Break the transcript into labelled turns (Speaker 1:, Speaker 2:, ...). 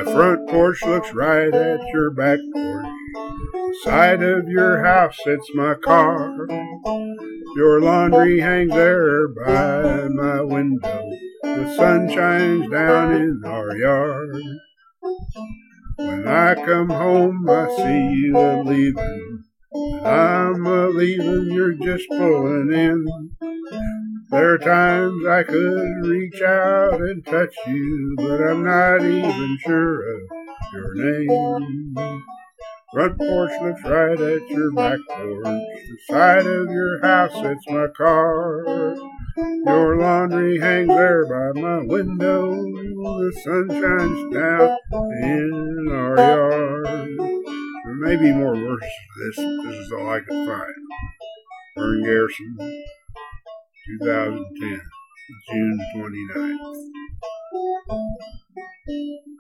Speaker 1: My front porch looks right at your back porch. The side of your house sits my car. Your laundry hangs there by my window. The sun shines down in our yard. When I come home, I see you a-leaving. I'm a-leaving, you're just pulling in. There are times I could reach out and touch you, but I'm not even sure of your name. Front porch looks right at your back porch. The side of your house sits my car. Your laundry hangs there by my window. The sun shines down in our yard. There may be more verses to this. This is all I could find. Vern Garrison, 2010, June 29th.